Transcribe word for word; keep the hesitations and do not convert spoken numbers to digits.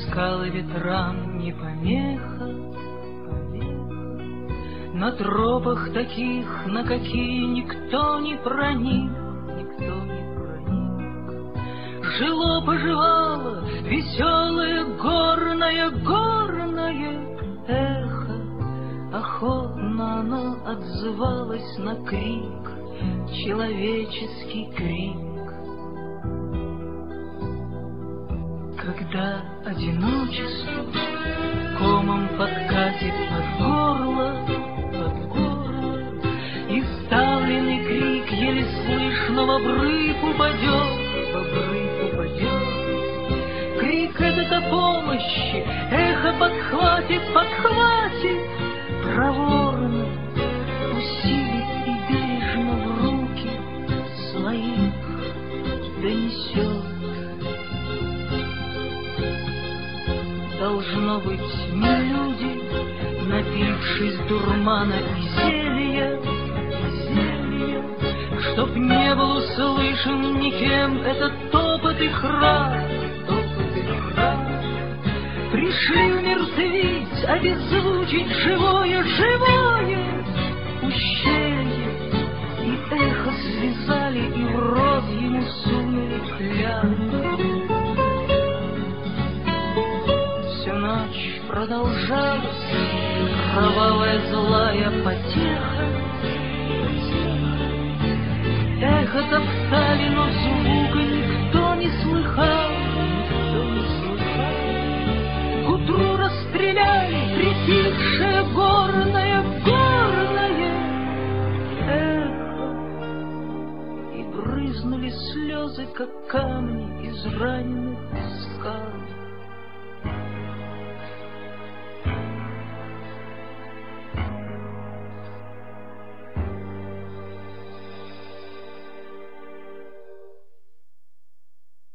скалы ветрам не помеха, помеха. На тропах таких, на какие никто не проник, никто не проник. Жило-поживало веселое горное, горное эхо. Охотно оно отзывалось на крик, человеческий крик. Когда одиночество комом подкатит под горло, под горло, и сдавленный крик еле слышно в обрыв упадет, в обрыв упадет. Крик этот о помощи, эхо подхватит, подхватит, проворно усилит и бережно в руки своих донесет. Должно быть, не люди, напившись дурмана и зелья, и зелья, чтоб не был услышан никем этот топот и храп, топот и храп. Пришли умертвить, обеззвучить живое, живое ущелье, и эхо связали и в рот ему сунули клятву. Ночь продолжалась, кровавая злая потеха. Эхо топтали, но звука никто не слыхал, никто не слыхал. К утру расстреляли притихшее горное, горное эхо, и брызнули слезы, как камни из раненых скал.